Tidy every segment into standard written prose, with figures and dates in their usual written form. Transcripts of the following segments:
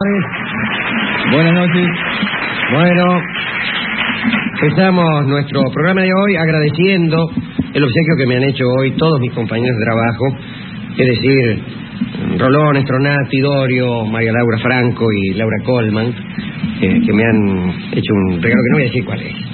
Buenas noches. Bueno, empezamos nuestro programa de hoy agradeciendo el obsequio que me han hecho hoy todos mis compañeros de trabajo, es decir, Rolón, Estronati, Dorio, María Laura Franco y Laura Colman, que me han hecho un regalo que no voy a decir cuál es.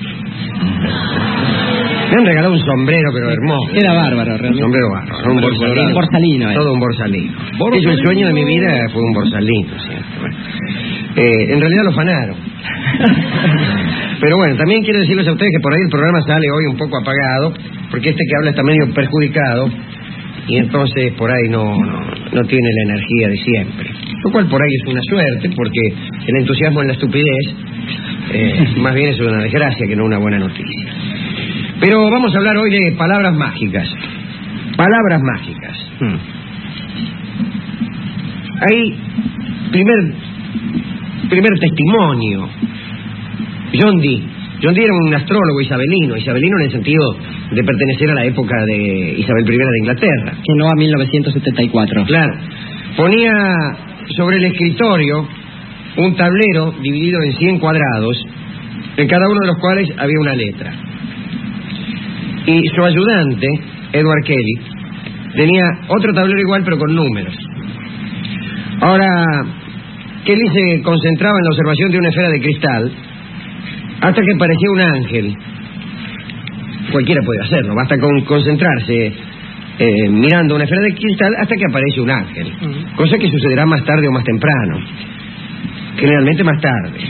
Me han regalado un sombrero, pero hermoso. Era bárbaro, realmente. Un sombrero bárbaro. Un borsalino. Borsalino, Todo un borsalino. De hecho, el sueño de mi vida fue un borsalino, ¿cierto? Bueno, en realidad lo fanaron. Pero bueno, también quiero decirles a ustedes que por ahí el programa sale hoy un poco apagado, porque este que habla está medio perjudicado, y entonces por ahí no tiene la energía de siempre. Lo cual por ahí es una suerte, porque el entusiasmo en la estupidez más bien es una desgracia que no una buena noticia. Pero vamos a hablar hoy de palabras mágicas. Palabras mágicas. Hay primer testimonio. John Dee. John Dee era un astrólogo isabelino en el sentido de pertenecer a la época de Isabel I de Inglaterra. Que no a 1974. Claro. Ponía sobre el escritorio un tablero dividido en 100 cuadrados, en cada uno de los cuales había una letra. Y su ayudante, Edward Kelly, tenía otro tablero igual pero con números. Ahora, Kelly se concentraba en la observación de una esfera de cristal hasta que aparecía un ángel. Cualquiera puede hacerlo, basta con concentrarse mirando una esfera de cristal hasta que aparece un ángel. Cosa que sucederá más tarde o más temprano. Generalmente más tarde.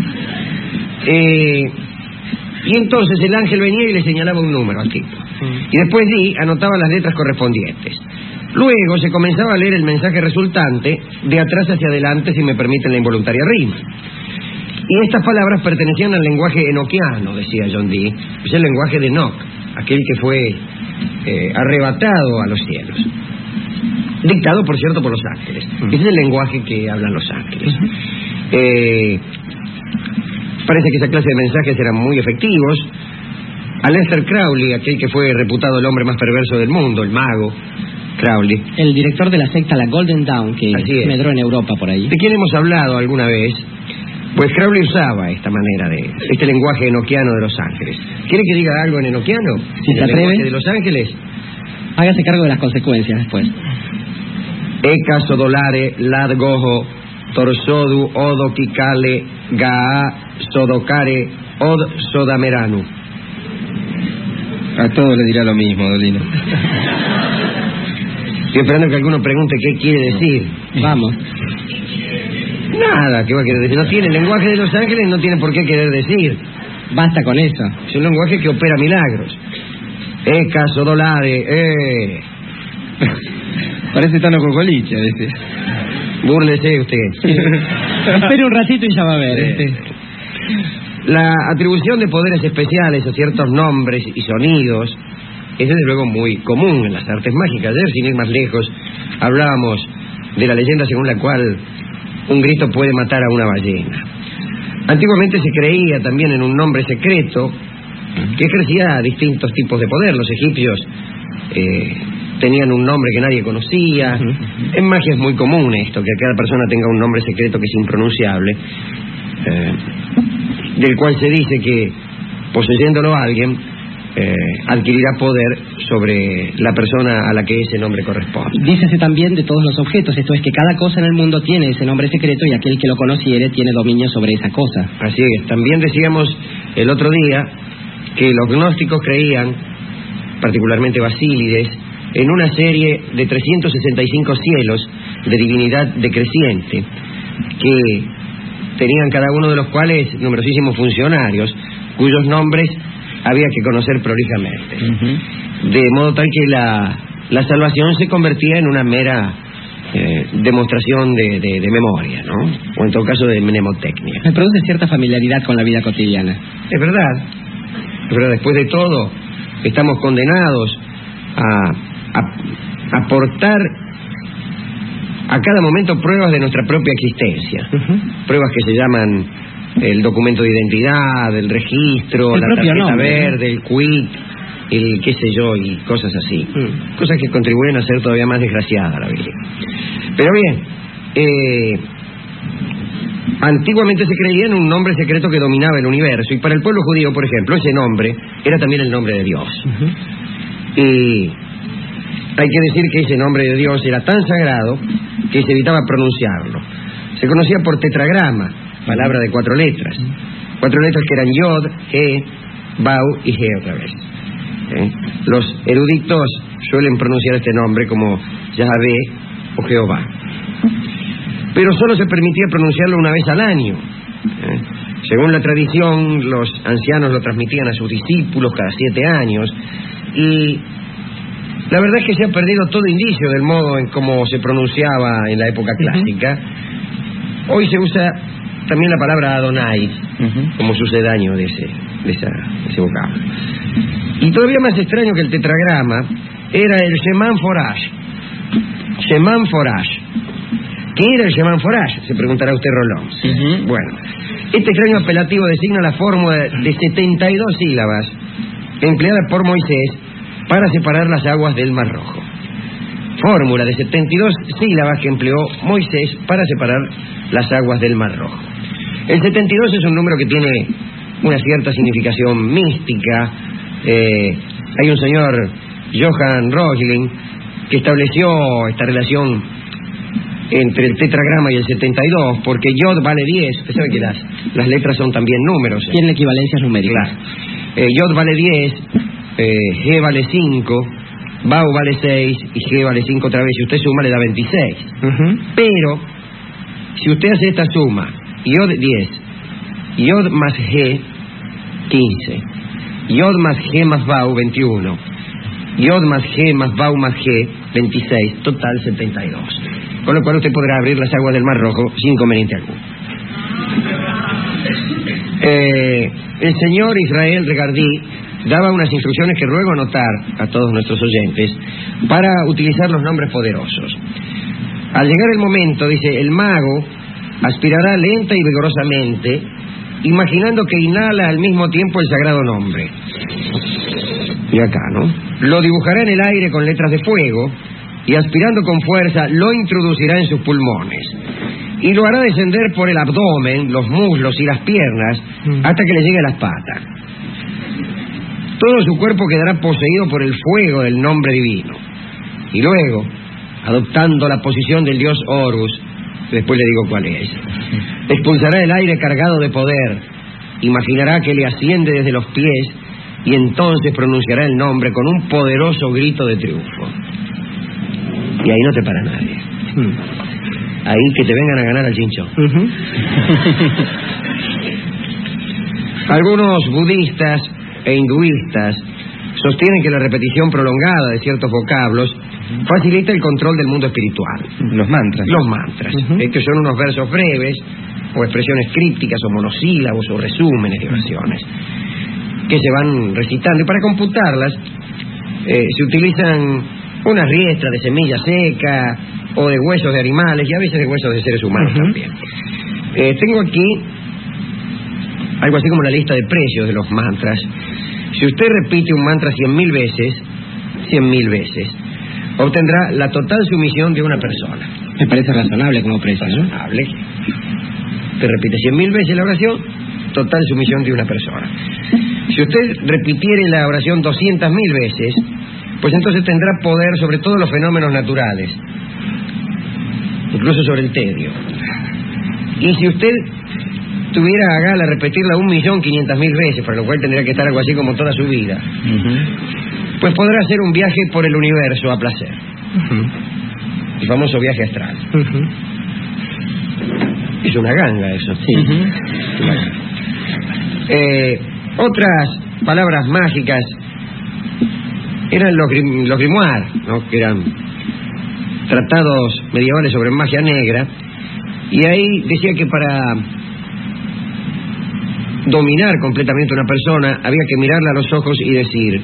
Y entonces el ángel venía y le señalaba un número al tipo. Y después Dee anotaba las letras correspondientes. Luego se comenzaba a leer el mensaje resultante de atrás hacia adelante, si me permiten la involuntaria rima. Y estas palabras pertenecían al lenguaje enoquiano, decía John Dee. Es el lenguaje de Enoch, aquel que fue arrebatado a los cielos. Dictado, por cierto, por los ángeles. Ese es el lenguaje que hablan los ángeles. Parece que esa clase de mensajes eran muy efectivos. Aleister Crowley, aquel que fue reputado el hombre más perverso del mundo, el mago Crowley. El director de la secta La Golden Dawn, que medró en Europa por ahí. ¿De quién hemos hablado alguna vez? Pues Crowley usaba esta manera este lenguaje enoquiano de los ángeles. ¿Quiere que diga algo en enoquiano? Si se atreve. ¿De los ángeles? Hágase cargo de las consecuencias después. Eka sodolare lad gojo torsodu odo kikale gaa sodokare od sodameranu. A todos le dirá lo mismo, Dolino. Estoy esperando que alguno pregunte qué quiere decir. Vamos. Nada, ¿qué va a querer decir? No tiene el lenguaje de los ángeles, no tiene por qué querer decir. Basta con eso. Es un lenguaje que opera milagros. Eka sodolare, Parece Tano Cocoliche, ¿viste? Búrlese usted. Espere un ratito y ya va a ver. La atribución de poderes especiales a ciertos nombres y sonidos es desde luego muy común en las artes mágicas. Ayer, sin ir más lejos, hablábamos de la leyenda según la cual un grito puede matar a una ballena. Antiguamente se creía también en un nombre secreto que ejercía distintos tipos de poder. Los egipcios tenían un nombre que nadie conocía. En magia es muy común esto, que cada persona tenga un nombre secreto que es impronunciable, del cual se dice que, poseyéndolo a alguien, adquirirá poder sobre la persona a la que ese nombre corresponde. Dícese también de todos los objetos, esto es que cada cosa en el mundo tiene ese nombre secreto y aquel que lo conociere tiene dominio sobre esa cosa. Así es. También decíamos el otro día que los gnósticos creían, particularmente Basílides, en una serie de 365 cielos de divinidad decreciente, que tenían cada uno de los cuales numerosísimos funcionarios, cuyos nombres había que conocer prolijamente. De modo tal que la salvación se convertía en una mera demostración de memoria, ¿no? O en todo caso de mnemotecnia. Me produce cierta familiaridad con la vida cotidiana. Es verdad. Pero después de todo, estamos condenados a aportar a cada momento pruebas de nuestra propia existencia. Pruebas que se llaman el documento de identidad, el registro, la tarjeta verde, el quit, el qué sé yo, y cosas así. Cosas que contribuyen a ser todavía más desgraciada la vida. Pero bien, Antiguamente se creía en un nombre secreto que dominaba el universo, y para el pueblo judío, por ejemplo, ese nombre era también el nombre de Dios. Y hay que decir que ese nombre de Dios era tan sagrado que se evitaba pronunciarlo. Se conocía por tetragrama, palabra de 4 letras. 4 letras que eran Yod, He, Bau y He otra vez. Los eruditos suelen pronunciar este nombre como Yahvé o Jehová. Pero solo se permitía pronunciarlo una vez al año. Según la tradición, los ancianos lo transmitían a sus discípulos cada 7 años. Y la verdad es que se ha perdido todo indicio del modo en cómo se pronunciaba en la época clásica. Hoy se usa también la palabra Adonai como sucedáneo de ese vocablo. Y todavía más extraño que el tetragrama era el Sheman Forash. Sheman Forash. ¿Qué era el Sheman Forash? Se preguntará usted, Rolón. Bueno, este extraño apelativo designa la fórmula de 72 sílabas empleada por Moisés para separar las aguas del Mar Rojo. Fórmula de 72 sílabas que empleó Moisés para separar las aguas del Mar Rojo. El 72 es un número que tiene una cierta significación mística. Hay un señor, Johann Reuchlin, que estableció esta relación entre el tetragrama y el 72, porque Yod vale 10. Usted sabe que las letras son también números. Tienen equivalencias numéricas. Claro. Yod vale 10, G vale 5, Bau vale 6 y G vale 5 otra vez. Si usted suma le da 26. Pero, si usted hace esta suma, Yod 10, Yod más G, 15, Yod más G más Bau, 21, Yod más G más Bau más G, 26, total 72. Con lo cual usted podrá abrir las aguas del Mar Rojo sin inconveniente alguno. El señor Israel Regardí daba unas instrucciones que ruego anotar a todos nuestros oyentes para utilizar los nombres poderosos. Al llegar el momento, dice, el mago aspirará lenta y vigorosamente, imaginando que inhala al mismo tiempo el sagrado nombre. Y acá, ¿no? Lo dibujará en el aire con letras de fuego y aspirando con fuerza lo introducirá en sus pulmones y lo hará descender por el abdomen, los muslos y las piernas hasta que le llegue a las patas. Todo su cuerpo quedará poseído por el fuego del nombre divino y luego, adoptando la posición del dios Horus, después le digo cuál es, expulsará el aire cargado de poder, imaginará que le asciende desde los pies y entonces pronunciará el nombre con un poderoso grito de triunfo. Y ahí no te para nadie. Ahí que te vengan a ganar al chinchón. Algunos budistas e hinduistas sostienen que la repetición prolongada de ciertos vocablos facilita el control del mundo espiritual. Los mantras. Los mantras, que son unos versos breves, o expresiones crípticas, o monosílabos, o resúmenes de oraciones, que se van recitando. Y para computarlas, se utilizan unas riestras de semilla seca, o de huesos de animales, y a veces de huesos de seres humanos también. Tengo aquí algo así como la lista de precios de los mantras. Si usted repite un mantra 100.000 veces, 100.000 veces, obtendrá la total sumisión de una persona. Me parece razonable como precio, ¿no? Razonable. Usted repite 100.000 veces la oración, total sumisión de una persona. Si usted repitiere la oración 200.000 veces, pues entonces tendrá poder sobre todos los fenómenos naturales, incluso sobre el tedio. Y si usted tuviera a gala repetirla 1.500.000 veces, para lo cual tendría que estar algo así como toda su vida, pues podrá hacer un viaje por el universo a placer. El famoso viaje astral. Es una ganga eso. Otras palabras mágicas eran los grimoires, ¿no? Que eran tratados medievales sobre magia negra, y ahí decía que para dominar completamente a una persona había que mirarla a los ojos y decir: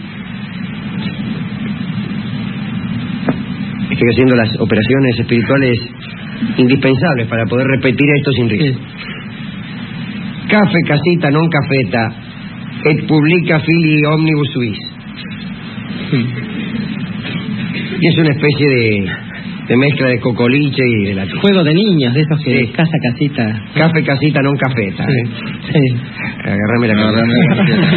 estoy haciendo las operaciones espirituales indispensables para poder repetir esto sin riesgo. Cafe casita non cafeta et publica fili omnibus suis. Y es una especie de mezcla de cocoliche y de la Juego de niños, de esos que Sí. casa, casita. Café, casita, non cafeta. Sí. Agarrame la cabeza.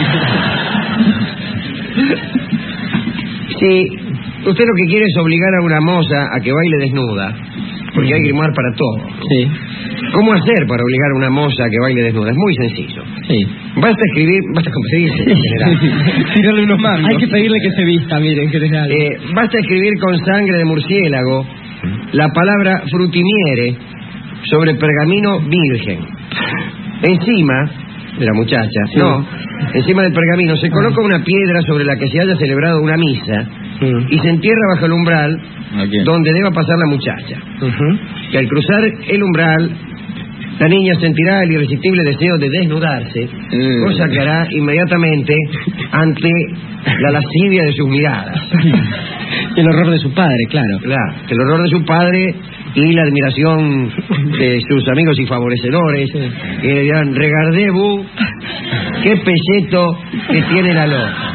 Sí, usted lo que quiere es obligar a una moza a que baile desnuda, porque hay grimoire para todo. Sí. ¿Cómo hacer para obligar a una moza a que baile desnuda? Es muy sencillo. Sí. Basta conseguirse en general. Tirarle unos mangos. Hay que pedirle que se vista, miren, en general. Basta escribir con sangre de murciélago la palabra frutimiere sobre pergamino virgen. Encima de la muchacha, Sí. encima del pergamino se coloca una piedra sobre la que se haya celebrado una misa y se entierra bajo el umbral donde deba pasar la muchacha. Que al cruzar el umbral, la niña sentirá el irresistible deseo de desnudarse, cosa que hará inmediatamente ante la lascivia de sus miradas. El horror de su padre, claro. Claro, el horror de su padre y la admiración de sus amigos y favorecedores, que le dirán, regardez-vous, qué pelleto que tiene la loca.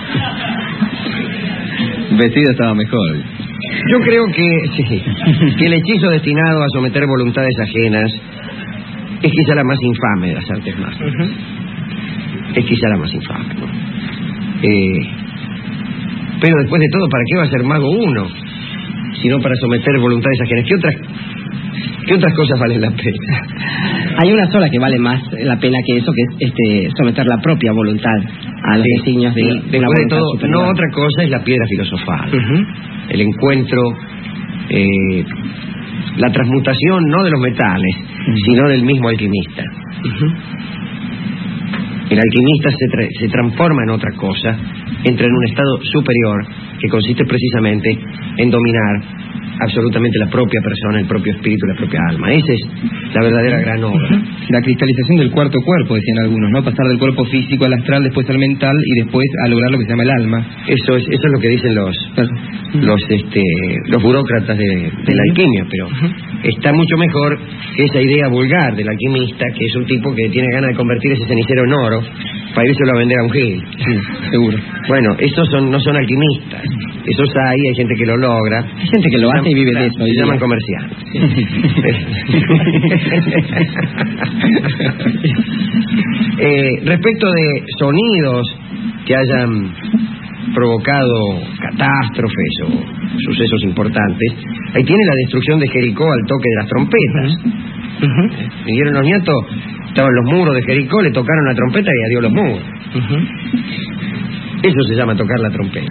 Vestido estaba mejor. Yo creo que el hechizo destinado a someter voluntades ajenas es quizá la más infame de las artes mágicas. Es quizá la más infame, ¿no? Pero después de todo, ¿para qué va a ser mago uno? Sino para someter voluntades ajenas. ¿Qué otras cosas valen la pena? Hay una sola que vale más la pena que eso, que es someter la propia voluntad a los designios de una Después de voluntad todo, superior. no otra cosa es la piedra filosofal. El encuentro, la transmutación no de los metales, sino del mismo alquimista. El alquimista se transforma en otra cosa, entra en un estado superior que consiste precisamente en dominar absolutamente la propia persona, el propio espíritu, la propia alma. Esa es la verdadera gran obra. La cristalización del cuarto cuerpo, decían algunos, ¿no? Pasar del cuerpo físico al astral, después al mental y después a lograr lo que se llama el alma. Eso es lo que dicen los burócratas de la alquimia, pero está mucho mejor que esa idea vulgar del alquimista, que es un tipo que tiene ganas de convertir ese cenicero en oro para írselo a vender a un gil. Sí, seguro. Bueno, esos no son alquimistas. Esos hay gente que lo logra. Hay gente que lo hace y vive de eso. Se llaman comerciantes. Respecto de sonidos que hayan provocado catástrofes o sucesos importantes, ahí tiene la destrucción de Jericó al toque de las trompetas. Vinieron los nietos, estaban los muros de Jericó, le tocaron la trompeta y adiós los muros. Eso se llama tocar la trompeta.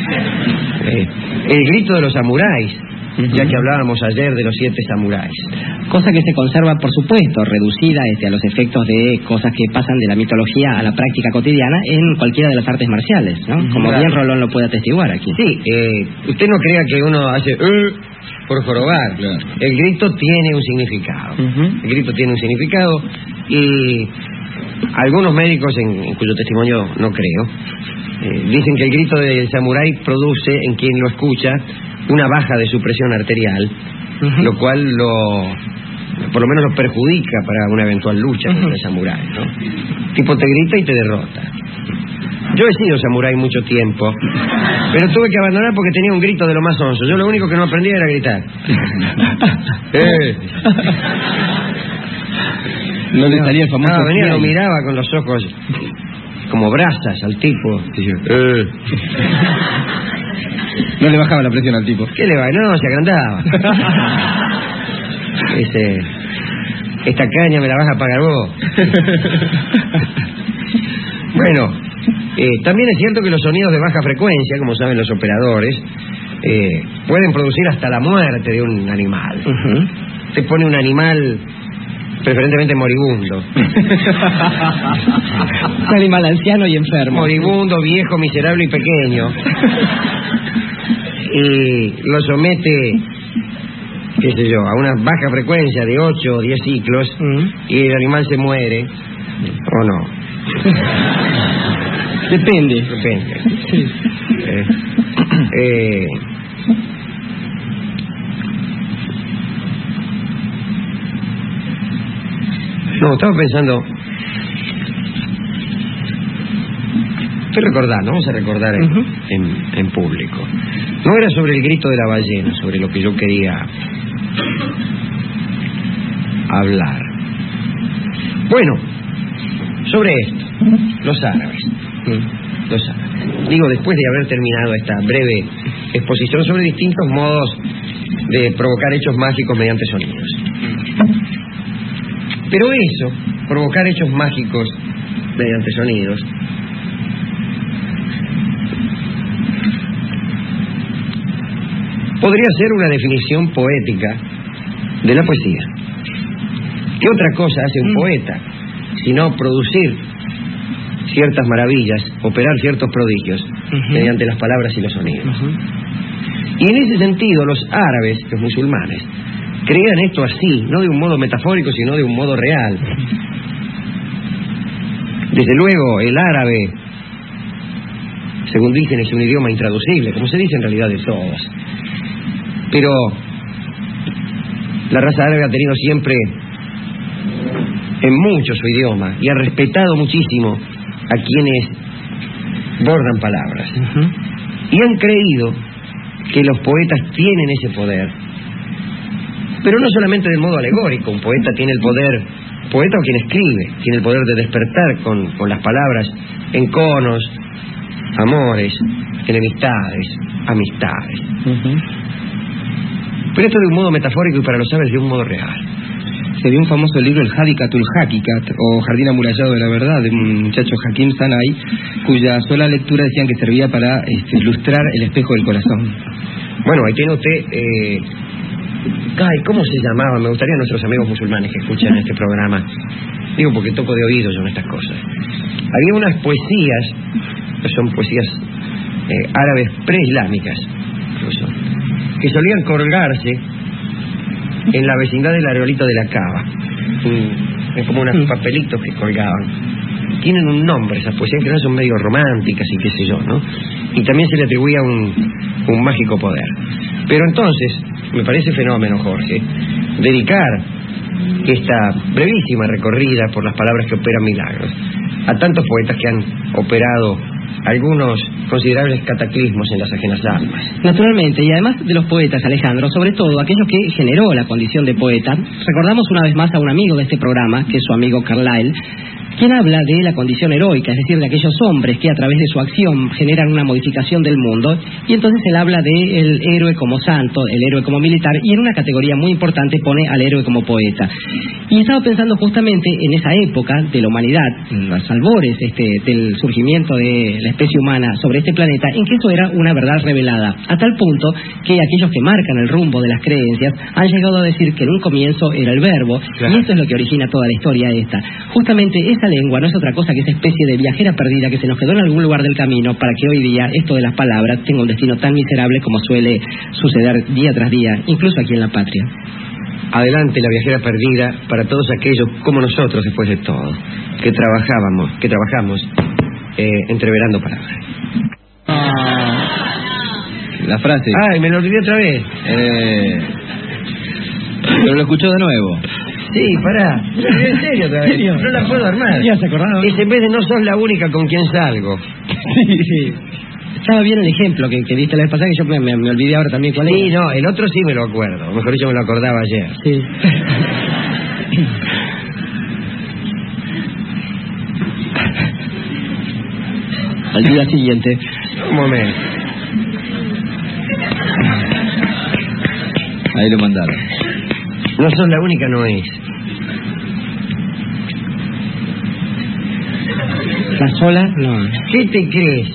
El grito de los samuráis, ya que hablábamos ayer de los 7 samuráis. Cosa que se conserva, por supuesto, reducida a los efectos de cosas que pasan de la mitología a la práctica cotidiana en cualquiera de las artes marciales, ¿no? Como Claro. bien Rolón lo puede atestiguar aquí. Sí, usted no crea que uno hace por jorobar. Claro. El grito tiene un significado. El grito tiene un significado y algunos médicos, en cuyo testimonio no creo, dicen que el grito del samurái produce en quien lo escucha una baja de su presión arterial, lo cual por lo menos lo perjudica para una eventual lucha contra el samurái, ¿no? Tipo te grita y te derrota. Yo he sido samurái mucho tiempo, pero tuve que abandonar porque tenía un grito de lo más sonso. Yo lo único que no aprendía era gritar. No le salía el famoso... No, venía, lo kiai. miraba con los ojos como brasas al tipo. No le bajaba la presión al tipo. ¿Qué le va? No, se agrandaba. Esta caña me la vas a pagar vos. Bueno, también es cierto que los sonidos de baja frecuencia, como saben los operadores, pueden producir hasta la muerte de un animal. Se pone un animal preferentemente moribundo. Un animal anciano y enfermo. Moribundo, viejo, miserable y pequeño. Y lo somete, qué sé yo, a una baja frecuencia de 8 o 10 ciclos y el animal se muere. ¿O no? Depende. Depende. Sí. No, estaba pensando. Estoy recordando, vamos a recordar en público. No era sobre el grito de la ballena, sobre lo que yo quería Hablar. Bueno, sobre esto, los árabes. Los árabes. Digo, después de haber terminado esta breve exposición sobre distintos modos de provocar hechos mágicos mediante sonidos. Pero eso, provocar hechos mágicos mediante sonidos, podría ser una definición poética de la poesía. ¿Qué otra cosa hace un poeta sino producir ciertas maravillas, operar ciertos prodigios mediante las palabras y los sonidos? Y en ese sentido los árabes, los musulmanes, creían esto así, no de un modo metafórico, sino de un modo real. Desde luego, el árabe, según dicen, es un idioma intraducible, como se dice en realidad de todos. Pero la raza árabe ha tenido siempre en mucho su idioma y ha respetado muchísimo a quienes bordan palabras. Y han creído que los poetas tienen ese poder. Pero no solamente de modo alegórico. Un poeta tiene el poder, poeta o quien escribe, tiene el poder de despertar con las palabras enconos, amores, enemistades, amistades. Pero esto de un modo metafórico y para los árabes de un modo real. Se vio un famoso libro, el Hadikatul Hakikat, o Jardín Amurallado de la Verdad, de un muchacho Hakim Sanai, cuya sola lectura decían que servía para ilustrar el espejo del corazón. Bueno, ahí tiene usted... ¿cómo se llamaba? Me gustaría a nuestros amigos musulmanes que escuchan este programa. Digo porque toco de oído yo en estas cosas. Había unas poesías, que son poesías árabes preislámicas, incluso, que solían colgarse en la vecindad del areolito de la Cava. Es como unos papelitos que colgaban. Tienen un nombre esas poesías, que no son medio románticas y qué sé yo, ¿no? Y también se le atribuía un mágico poder. Pero entonces, me parece fenómeno, Jorge, dedicar esta brevísima recorrida por las palabras que operan milagros a tantos poetas que han operado algunos considerables cataclismos en las ajenas almas. Naturalmente, y además de los poetas, Alejandro, sobre todo aquellos que generó la condición de poeta, recordamos una vez más a un amigo de este programa, que es su amigo Carlyle, quien habla de la condición heroica, es decir, de aquellos hombres que a través de su acción generan una modificación del mundo, y entonces él habla del héroe como santo, el héroe como militar, y en una categoría muy importante pone al héroe como poeta. Y estaba pensando justamente en esa época de la humanidad, en los albores del surgimiento de la especie humana sobre este planeta, en que eso era una verdad revelada, a tal punto que aquellos que marcan el rumbo de las creencias han llegado a decir que en un comienzo era el verbo, y esto es lo que origina toda la historia esta. Justamente esa lengua no es otra cosa que esa especie de viajera perdida que se nos quedó en algún lugar del camino para que hoy día esto de las palabras tenga un destino tan miserable como suele suceder día tras día, incluso aquí en la patria. Adelante la viajera perdida para todos aquellos como nosotros, después de todo, que trabajamos entreverando palabras. La frase. Ay, me lo olvidé otra vez. Pero lo escuchó de nuevo. Sí, pará. En serio otra vez. No la puedo armar. Ya se acordaron. Es en vez de no sos la única con quien salgo. Sí. Estaba bien el ejemplo que diste la vez pasada, que yo me olvidé ahora también cuál es. Sí, no, el otro sí me lo acuerdo. Mejor dicho, me lo acordaba ayer. Sí. Al día siguiente. Un momento. Ahí lo mandaron. No sos la única, no es. ¿La sola? No. ¿Qué te crees?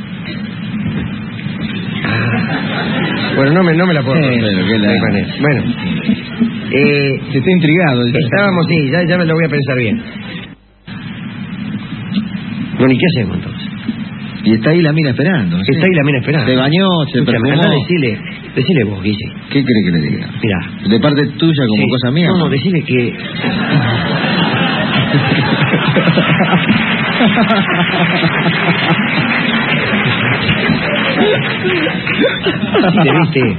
Bueno, no me la puedo poner. Bueno, se está intrigado. Estábamos, sí, ya me lo voy a pensar bien. Bueno, ¿y qué hacemos entonces? Y está ahí la mina esperando. ¿Sí? Está ahí la mina esperando. Se bañó, se perfumó. Andá, decile vos, Guille. ¿Qué cree que le diga? Mirá. ¿De parte tuya como cosa mía? No, decile que... ¿Te viste?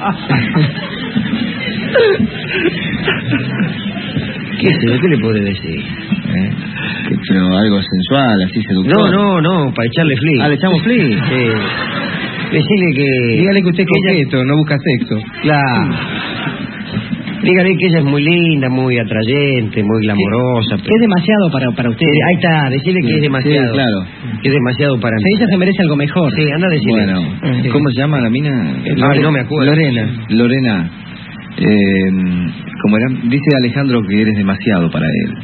¿Qué le puede decir? Pero algo sensual, así seductor. No, para echarle fli. ¿Le echamos fli? Sí. Decirle que... Dígale que usted es coqueto, no busca sexo. Claro. Dígale que ella es muy linda, muy atrayente, muy glamorosa. Es demasiado para usted. Ahí está, decirle que es demasiado. Sí, claro. Que es demasiado para mí. Ella se merece algo mejor. Sí, anda a decirle. Bueno, Sí. ¿cómo se llama la mina? Ay, no me acuerdo. Lorena. ¿Cómo era? Dice Alejandro que eres demasiado para él.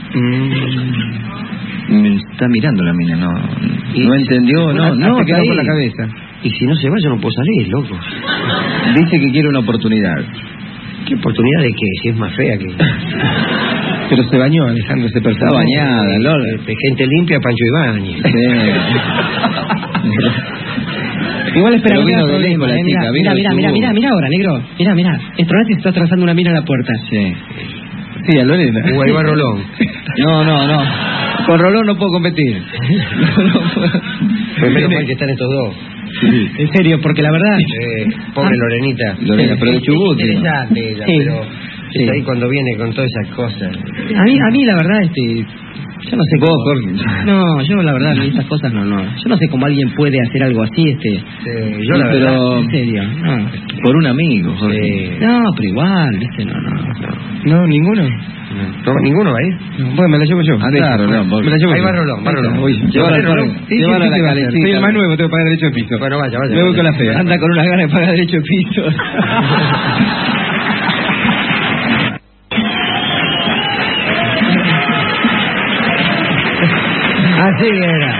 Me está mirando la mina, no entendió, no, hasta que ahí. por la cabeza. Y si no se va, yo no puedo salir, loco. Dice que quiere una oportunidad. ¿Qué oportunidad de qué? Si es más fea que... Pero se bañó, Alejandro, se perfumó. Está bañada, Lola. Gente limpia, Pancho Ibáñez. Igual espera, Pero no vino tengas de lejos problema, la chica, vino de Chubut. mira ahora, negro. Mira. Estronati está trazando una mina en la puerta. Sí, a Lorena. O ahí va Rolón. No. Con Rolón no puedo competir. Pues menos mal que están estos dos. Sí. En serio, porque la verdad... Pobre Lorenita. Lorena, pero de Chubut. Es interesante ella, Sí. pero Sí. es ahí cuando viene con todas esas cosas. A mí la verdad, yo no sé Vos, cómo... Jorge. No, yo la verdad, a mí estas cosas no. Yo no sé cómo alguien puede hacer algo así, Yo la verdad... Pero En serio, no. por un amigo, Jorge. No, pero igual, viste, no. No, ninguno. ¿No, ninguno ahí? Bueno, me la llevo yo. Anda, Rolón, me la llevo ahí yo. va Rolón, va Rolón. Llévala al Rolón. parque. Llévala a la calecita. Soy el más nuevo, tengo que pagar derecho de piso. Bueno, vaya. Me voy con la fea. Anda con una gana de pagar derecho de piso. Así era.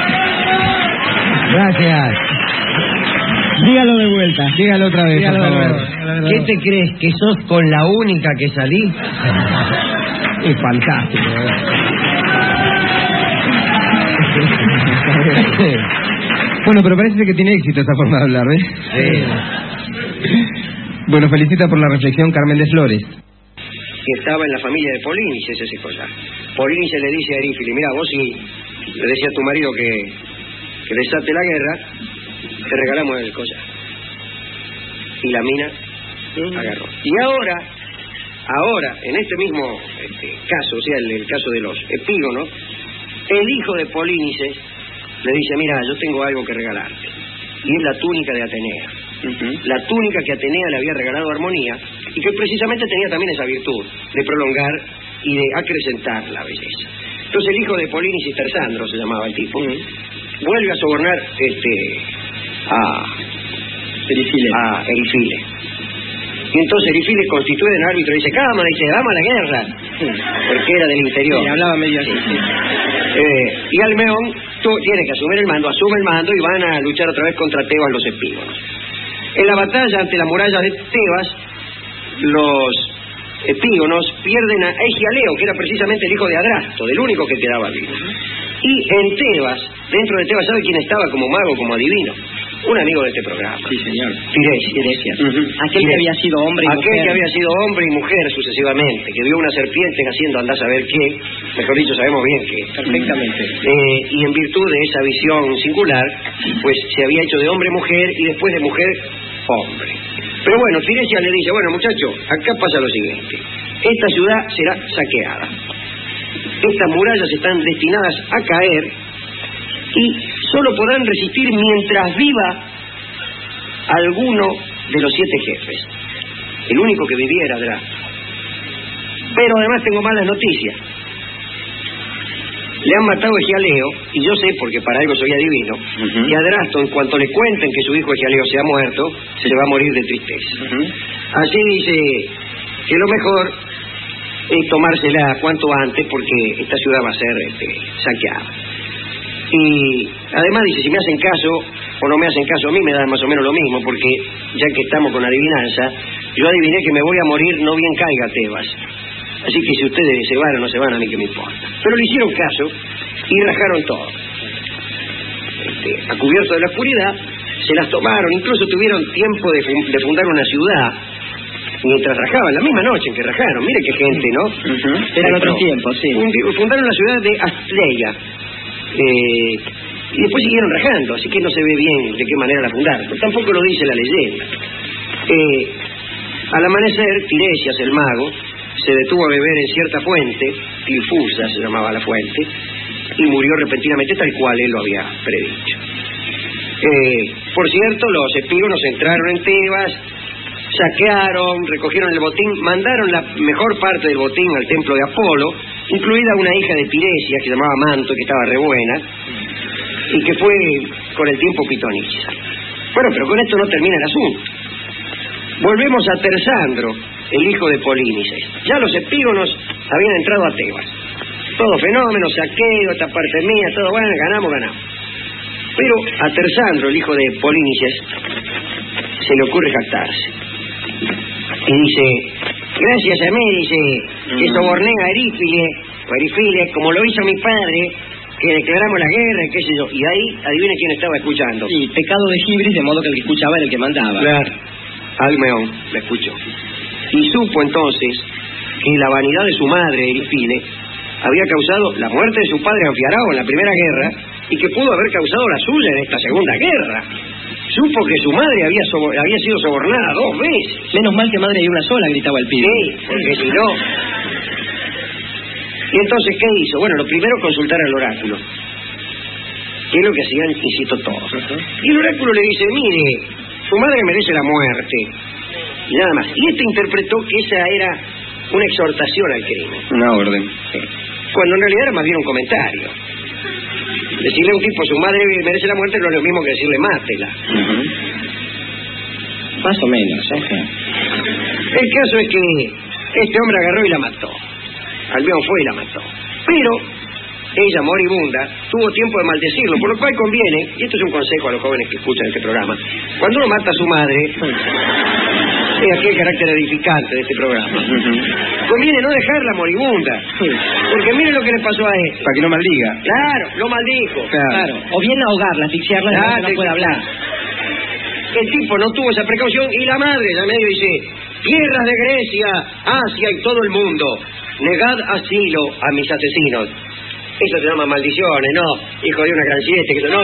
Gracias. Dígalo de vuelta. Dígalo otra vez, por favor. ¿Qué te crees? ¿Que sos con la única que salí? Es fantástico. Bueno, pero parece que tiene éxito esa forma de hablar, ¿ves? Sí. Bueno, felicita por la reflexión Carmen de Flores. Que estaba en la familia de Polinices, ese cosa. Polinices le dice a Erífile, mira, vos si le decía a tu marido que desate la guerra, te regalamos el cosa. Y la mina agarró. Y ahora, en este mismo caso, o sea, el caso de los epígonos, el hijo de Polinices le dice, mira, yo tengo algo que regalarte. Y es la túnica de Atenea. La túnica que Atenea le había regalado a Armonía y que precisamente tenía también esa virtud de prolongar y de acrecentar la belleza. Entonces el hijo de Polinices, Tersandro se llamaba el tipo, vuelve a sobornar a Erifile. Y entonces Erifile constituye en árbitro y dice, cámara, dice, vamos a la guerra. Porque era del interior. Sí, hablaba medio así. Y Almeón tiene que asumir el mando, asume el mando y van a luchar otra vez contra Tebas los epígonos. En la batalla ante la muralla de Tebas, los epígonos pierden a Egialeo, que era precisamente el hijo de Adrasto, del único que quedaba vivo. Y en Tebas, dentro de Tebas, ¿sabe quién estaba como mago, como adivino? Un amigo de este programa. Sí, señor. Tiresias. Aquel que había sido hombre y mujer. Aquel que había sido hombre y mujer sucesivamente, que vio una serpiente haciendo andar a saber qué, mejor dicho, sabemos bien qué. Perfectamente. Y en virtud de esa visión singular, pues se había hecho de hombre-mujer y después de mujer-hombre. Pero bueno, Tiresias le dice, bueno muchachos, acá pasa lo siguiente. Esta ciudad será saqueada. Estas murallas están destinadas a caer y solo podrán resistir mientras viva alguno de los 7 jefes. El único que vivía era Adrasto. Pero además tengo malas noticias. Le han matado a Egialeo, y yo sé, porque para algo soy adivino, que Adrasto, en cuanto le cuenten que su hijo Egialeo se ha muerto, se le va a morir de tristeza. Así dice que lo mejor es tomársela cuanto antes, porque esta ciudad va a ser saqueada. Y además dice, si me hacen caso o no me hacen caso, a mí me da más o menos lo mismo, porque ya que estamos con adivinanza, yo adiviné que me voy a morir no bien caiga Tebas. Así que si ustedes se van o no se van, a mí que me importa. Pero le hicieron caso y rajaron todo. A cubierto de la oscuridad, se las tomaron, incluso tuvieron tiempo de fundar una ciudad mientras rajaban, la misma noche en que rajaron. Mire qué gente, ¿no? Eran otros tiempos, sí. Fundaron la ciudad de Astleia. Y después siguieron rajando, así que no se ve bien de qué manera la fundaron. Pero tampoco lo dice la leyenda. Al amanecer, Tiresias, el mago, se detuvo a beber en cierta fuente, Tilfusa se llamaba la fuente, y murió repentinamente tal cual él lo había predicho. Por cierto, los epígonos entraron en Tebas, saquearon, recogieron el botín, mandaron la mejor parte del botín al templo de Apolo, incluida una hija de Tiresia que se llamaba Manto, que estaba re buena, y que fue con el tiempo pitonisa. Bueno, pero con esto no termina el asunto. Volvemos a Tersandro, el hijo de Polínices. Ya los epígonos habían entrado a Tebas. Todo fenómeno, saqueo, esta parte mía, todo bueno, ganamos. Pero a Tersandro, el hijo de Polínices, se le ocurre jactarse. Y dice, gracias a mí, dice, que soborné a Erífile, como lo hizo mi padre, que declaramos la guerra, qué sé yo. Y ahí, adivine quién estaba escuchando. Sí, pecado de Gibris, de modo que el que escuchaba era el que mandaba. Claro, Almeón la escuchó. Y supo entonces que la vanidad de su madre, Erífile, había causado la muerte de su padre Anfiarao en la primera guerra y que pudo haber causado la suya en esta segunda guerra. Supo que su madre había sido sobornada 2 veces. Menos mal que madre hay una sola, gritaba el pibe. Sí, porque si no... Y entonces, ¿qué hizo? Bueno, lo primero, consultar al oráculo. Que es lo que hacían, insisto, todos. Y el oráculo le dice, mire, su madre merece la muerte. Y nada más. Y este interpretó que esa era una exhortación al crimen. Una orden. Cuando en realidad era más bien un comentario. Decirle a un tipo, su madre merece la muerte, no es lo mismo que decirle, mátela. Más o menos, El caso es que este hombre agarró y la mató. Almeón fue y la mató. Pero ella, moribunda, tuvo tiempo de maldecirlo, por lo cual conviene, y esto es un consejo a los jóvenes que escuchan este programa, cuando uno mata a su madre, es aquí el carácter edificante de este programa, conviene no dejarla moribunda, porque mire lo que le pasó a él. Para que no maldiga. Claro, lo maldijo. Claro. O bien ahogarla, asfixiarla, no puede hablar. El tipo no tuvo esa precaución y la madre ya medio dice, tierras de Grecia, Asia y todo el mundo, negad asilo a mis asesinos. Eso se llama maldiciones, no, hijo de una gran siete, no.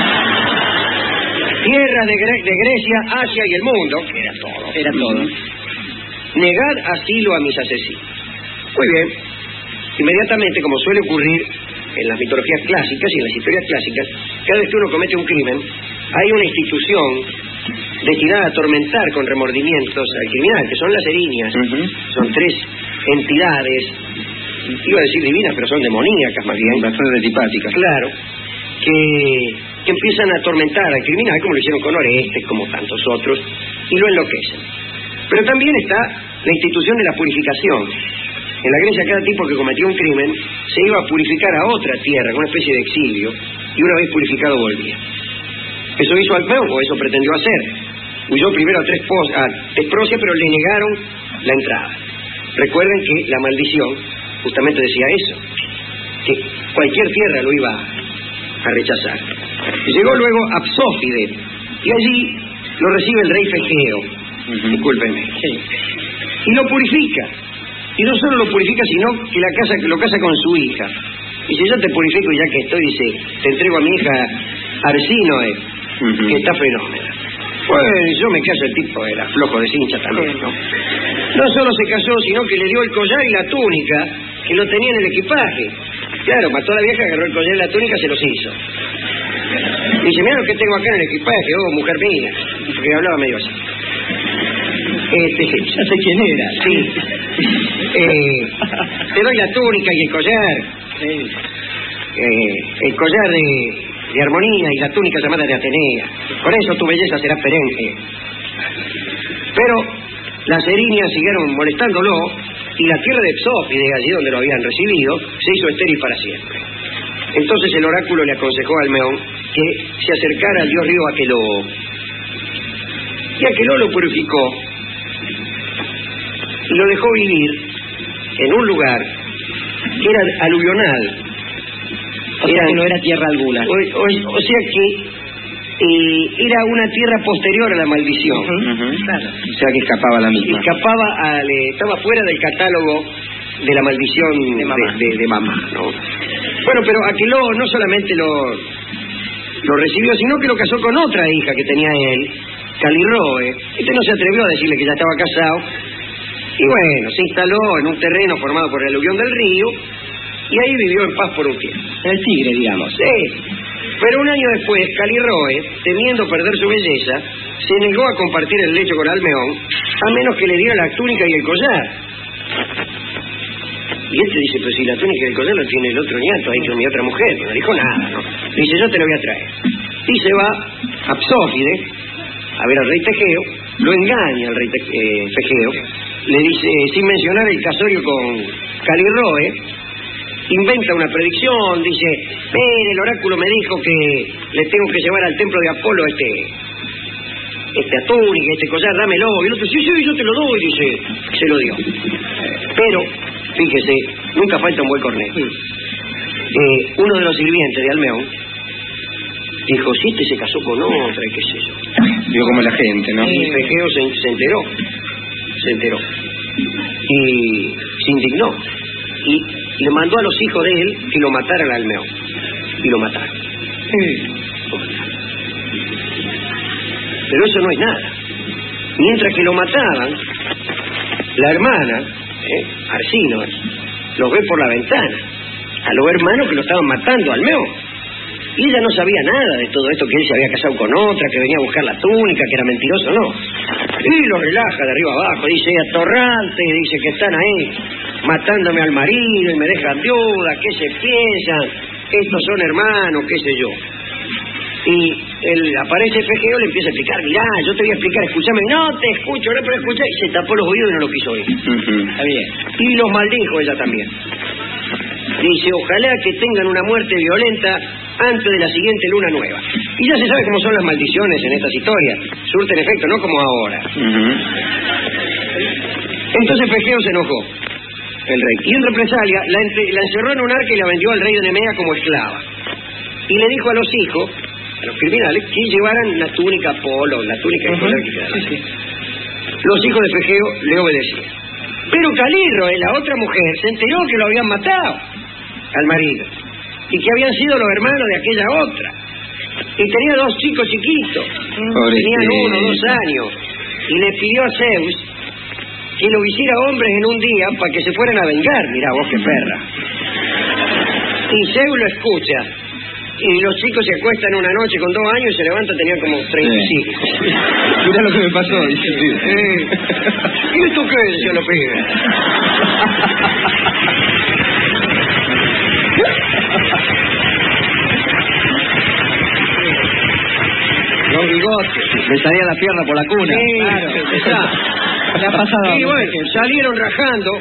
Tierras de Grecia, Asia y el mundo, que era todo. Era todo. Negad asilo a mis asesinos. Muy bien. Inmediatamente, como suele ocurrir en las mitologías clásicas y en las historias clásicas, cada vez que uno comete un crimen, hay una institución destinada a atormentar con remordimientos al criminal, que son las erinias. Son 3 entidades, iba a decir divinas, pero son demoníacas más bien. Bastante antipáticas. Claro, que empiezan a atormentar al criminal, como lo hicieron con Orestes, como tantos otros, y lo enloquecen. Pero también está la institución de la purificación. En la Grecia, cada tipo que cometía un crimen se iba a purificar a otra tierra, con una especie de exilio, y una vez purificado volvía. Eso hizo Almeón, o eso pretendió hacer. Huyó primero a Tesprocia, pero le negaron la entrada. Recuerden que la maldición justamente decía eso, que cualquier tierra lo iba a rechazar. Y llegó luego a Psófide, y allí lo recibe el rey Fegeo, discúlpenme, y lo purifica. Y no solo lo purifica, sino que lo casa con su hija. Y si yo te purifico, ya que estoy, dice, te entrego a mi hija Arsínoe, que está fenómena. Pues yo me caso, el tipo era flojo de cincha también, ¿no? No solo se casó, sino que le dio el collar y la túnica, que lo tenía en el equipaje. Claro, mató a la vieja, agarró el collar y la túnica, se los hizo. Dice, mira lo que tengo acá en el equipaje, oh, mujer mía. Porque hablaba medio así. Ya sé quién era. Sí. Te doy la túnica y el collar. El collar de armonía y la túnica llamada de Atenea. Con eso tu belleza será perenne. Pero las erinias siguieron molestándolo y la tierra de Psófide, allí donde lo habían recibido, se hizo estéril para siempre. Entonces el oráculo le aconsejó a Almeón que se acercara al dios río Aqueloo. Y Aqueloo lo purificó y lo dejó vivir en un lugar que era aluvional. O sea que no era tierra alguna. O sea que era una tierra posterior a la maldición. Claro. O sea que escapaba a la misma. Estaba fuera del catálogo de la maldición de mamá, ¿no? Bueno, pero Aqueloo no solamente lo recibió, sino que lo casó con otra hija que tenía él, Calirroe. Este no se atrevió a decirle que ya estaba casado. Y bueno, se instaló en un terreno formado por el aluvión del río y ahí vivió en paz por un tiempo. El tigre, digamos. Sí. Pero un año después, Calirroe, temiendo perder su belleza, se negó a compartir el lecho con Almeón a menos que le diera la túnica y el collar. Y este dice, pero si la túnica y el collar lo tiene el otro ñato ahí con mi otra mujer, pero no dijo nada, ¿no? Dice, yo te lo voy a traer. Y se va a Psófide a ver al rey Tegeo, lo engaña al rey Tegeo, le dice, sin mencionar el casorio con Calirroe, inventa una predicción, dice, mire, el oráculo me dijo que le tengo que llevar al templo de Apolo esta túnica, este collar, dámelo. Y el otro, sí, yo te lo doy, dice, se lo dio. Pero, fíjese, nunca falta un buen cornejo. Uno de los sirvientes de Almeón dijo, si este se casó con otra, y qué sé yo. Vio como la gente, ¿no? Y Tegeo se enteró. Y se indignó. Y le mandó a los hijos de él que lo mataran a Almeón. Y lo mataron. Pero eso no es nada. Mientras que lo mataban, la hermana, Arsínoe, los ve por la ventana a los hermanos que lo estaban matando a Almeón. Y ella no sabía nada de todo esto, que él se había casado con otra, que venía a buscar la túnica, que era mentiroso, no. Y lo relaja de arriba abajo, dice, atorrante, dice que están ahí matándome al marido y me dejan viuda, ¿qué se piensan? Estos son hermanos, qué sé yo. Y aparece Fegeo, le empieza a explicar, mirá, yo te voy a explicar, escúchame, no te escucho, no, pero escucha, y se tapó los oídos y no lo quiso oír. Está bien. Y los maldijo ella también. Dice, ojalá que tengan una muerte violenta antes de la siguiente luna nueva. Y ya se sabe cómo son las maldiciones en estas historias. Surten efecto, no como ahora. Entonces Fegeo se enojó, el rey. Y en represalia la encerró en un arca y la vendió al rey de Nemea como esclava. Y le dijo a los hijos, a los criminales, que llevaran la túnica Apolo, la túnica de collar que quedara. Los hijos de Fegeo le obedecían. Pero Calirroe, la otra mujer, se enteró que lo habían matado al marido y que habían sido los hermanos de aquella otra. Y tenía 2 chicos chiquitos, tenían 1 o 2 años, y le pidió a Zeus que lo hiciera hombres en un día para que se fueran a vengar. Mirá vos qué perra. Y Zeus lo escucha. Y los chicos se acuestan una noche con 2 años y se levantan, tenían como 35. Mirá lo que me pasó. ¿Y esto qué? Decían los pibes. Los bigotes. Le salía la pierna por la cuna. Sí, claro. Le ha pasado. Y bueno, salieron rajando.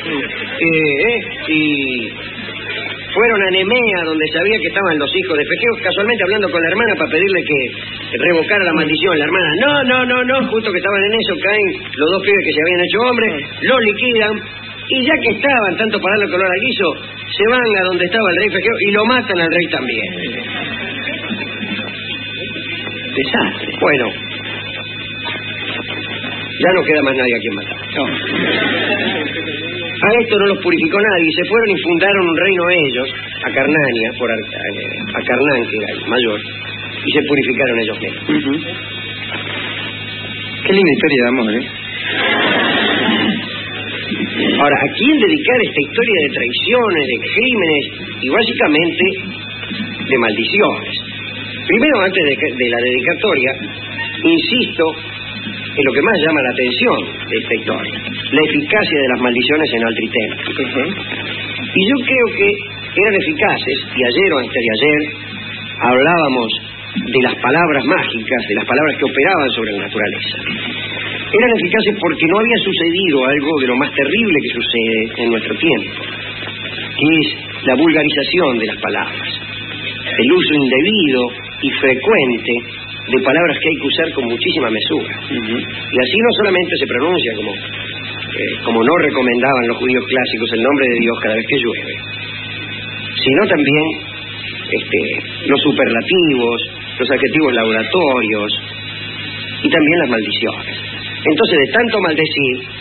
Y fueron a Nemea, donde sabía que estaban los hijos de Fegeo, casualmente hablando con la hermana para pedirle que revocara la maldición. La hermana, no, justo que estaban en eso, caen los 2 pibes que se habían hecho hombres, los liquidan, y ya que estaban, tanto para darle color al guiso, se van a donde estaba el rey Fegeo y lo matan al rey también. Desastre. Bueno, ya no queda más nadie a quien matar. No. A esto no los purificó nadie, se fueron y fundaron un reino ellos, a Carnania, a Carnán, que era el mayor, y se purificaron ellos mismos. Qué linda historia de amor, Ahora, ¿a quién dedicar esta historia de traiciones, de crímenes y básicamente de maldiciones? Primero, antes de la dedicatoria, insisto en lo que más llama la atención de esta historia, la eficacia de las maldiciones en Altritema. Y yo creo que eran eficaces, y ayer o antes de ayer hablábamos de las palabras mágicas, de las palabras que operaban sobre la naturaleza. Eran eficaces porque no había sucedido algo de lo más terrible que sucede en nuestro tiempo, que es la vulgarización de las palabras, el uso indebido y frecuente de palabras que hay que usar con muchísima mesura. Y así no solamente se pronuncia como no recomendaban los judíos clásicos el nombre de Dios cada vez que llueve, sino también los superlativos, los adjetivos laboratorios y también las maldiciones. Entonces, de tanto maldecir,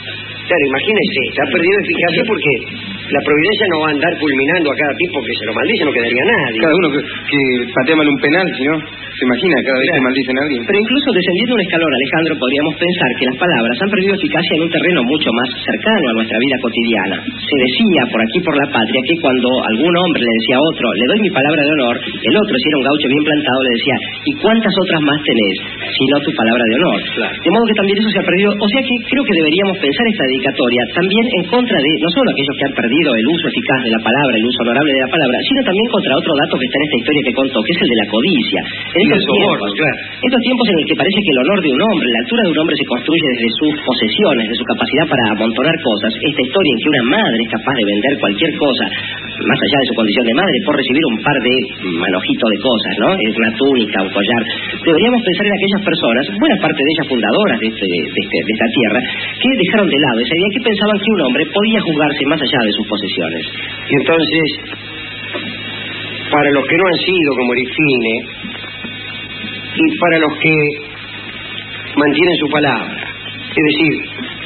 Claro, imagínese, está perdido eficacia porque la providencia no va a andar fulminando a cada tipo que se lo maldice, no quedaría nadie. Cada uno que patea mal un penal, si no, se imagina cada vez que maldicen a alguien. Pero incluso descendiendo un escalón, Alejandro, podríamos pensar que las palabras han perdido eficacia en un terreno mucho más cercano a nuestra vida cotidiana. Se decía por aquí, por la patria, que cuando algún hombre le decía a otro, le doy mi palabra de honor, el otro, si era un gaucho bien plantado, le decía, ¿y cuántas otras más tenés, si no tu palabra de honor? Claro. De modo que también eso se ha perdido. O sea que creo que deberíamos pensar esta dedicatoria también en contra de, no solo aquellos que han perdido el uso eficaz de la palabra, el uso honorable de la palabra, sino también contra otro dato que está en esta historia que contó, que es el de la codicia. Estos tiempos en el que parece que el honor de un hombre, la altura de un hombre se construye desde sus posesiones, de su capacidad para amontonar cosas. Esta historia en que una madre es capaz de vender cualquier cosa, más allá de su condición de madre, por recibir un par de manojitos de cosas, ¿no? Es una túnica, un collar. Deberíamos pensar en aquellas personas, buena parte de ellas fundadoras de esta tierra, que dejaron de lado esa idea, que pensaban que un hombre podía juzgarse más allá de sus posesiones. Y entonces, para los que no han sido como Erifine, y para los que mantienen su palabra, es decir,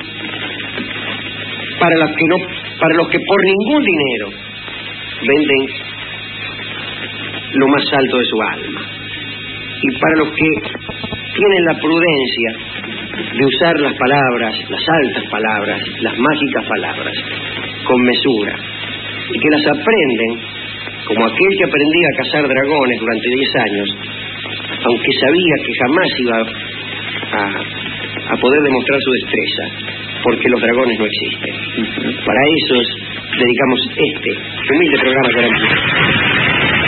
para los que por ningún dinero venden lo más alto de su alma, y para los que tienen la prudencia de usar las palabras, las altas palabras, las mágicas palabras, con mesura, y que las aprenden como aquel que aprendía a cazar dragones durante 10 años, aunque sabía que jamás iba a poder demostrar su destreza, porque los dragones no existen. Para esos dedicamos este humilde programa que ahora empieza.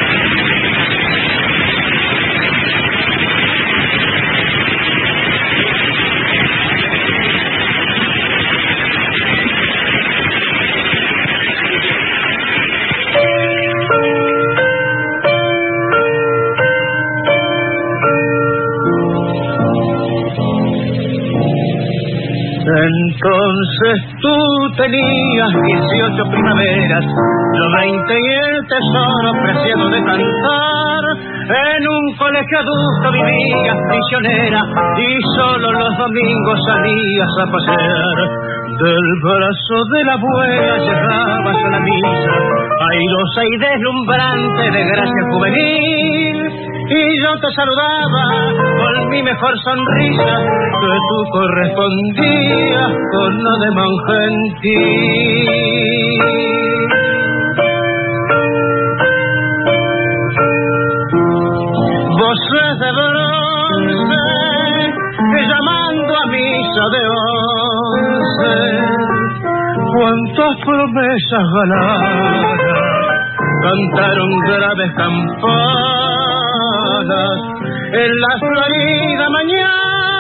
Entonces tú tenías 18 primaveras, yo 20 y el tesoro preciado de cantar. En un colegio adulto vivías prisionera y solo los domingos salías a pasear. Del brazo de la abuela llegabas a la misa, airosa y deslumbrante de gracia juvenil. Y yo te saludaba con mi mejor sonrisa, que tú correspondías con ademán gentil. Voces de bronce llamando a misa de 11, cuántas promesas galanas cantaron graves campanas en la florida mañana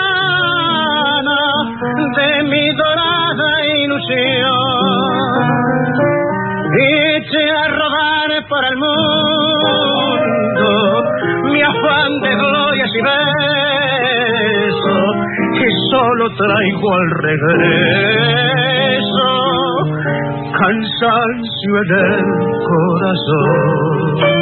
de mi dorada ilusión. Y eché a rodar por el mundo mi afán de glorias y besos, que solo traigo al regreso cansancio en el corazón.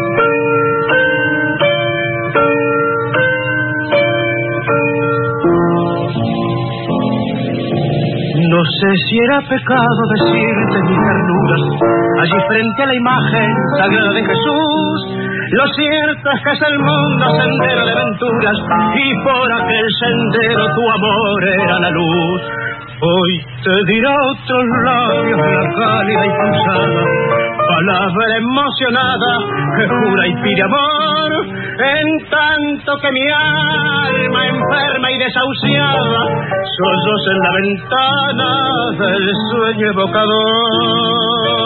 No sé si era pecado decirte mis ternuras allí frente a la imagen sagrada de Jesús. Lo cierto es que es el mundo sendero de aventuras y por aquel sendero tu amor era la luz. Hoy te dirá otros labios la cálida y pulsada palabra emocionada que jura y pide amor, en tanto que mi alma enferma y desahuciada solloza en la ventana del sueño evocador.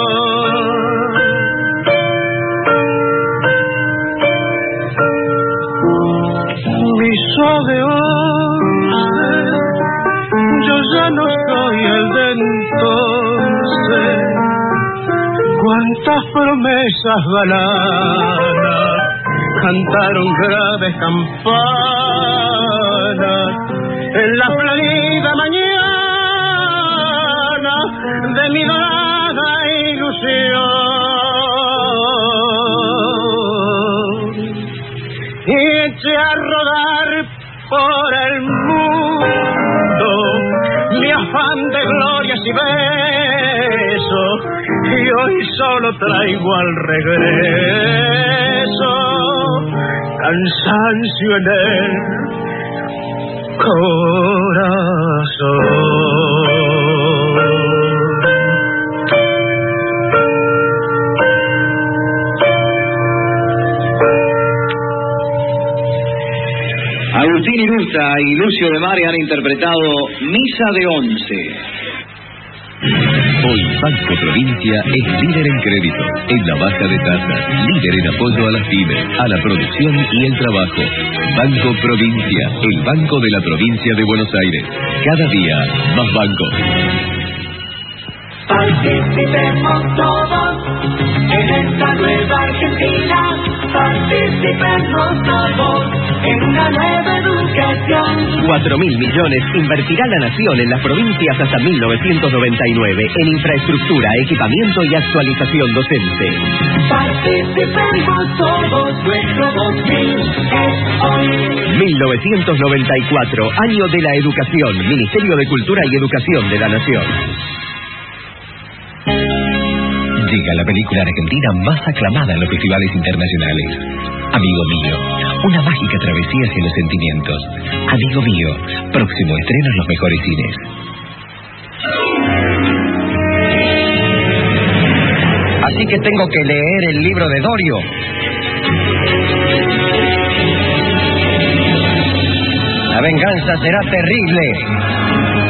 Mi suave once, yo ya no soy el de entonces. Cuántas promesas galanas cantaron graves campanas en la florida mañana de mi dorada ilusión. Y eché a rodar por el mundo mi afán de gloria caricias y besos, y hoy solo traigo al regreso cansancio en el corazón. Agustín Irusta y Lucio de Mare han interpretado Misa de Once. Hoy Banco Provincia es líder en crédito, en la baja de tasas, líder en apoyo a las pymes, a la producción y el trabajo. Banco Provincia, el banco de la provincia de Buenos Aires. Cada día, más bancos. Participemos todos en esta nueva Argentina. Participemos todos en una nueva educación. 4.000 millones invertirá la nación en las provincias hasta 1999 en infraestructura, equipamiento y actualización docente. Participemos todos, nuestro 2000 es hoy. 1994, año de la educación, Ministerio de Cultura y Educación de la Nación. Llega la película argentina más aclamada en los festivales internacionales. Amigo mío, una mágica travesía hacia los sentimientos. Amigo mío, próximo estreno en los mejores cines. Así que tengo que leer el libro de Dorio. La venganza será terrible.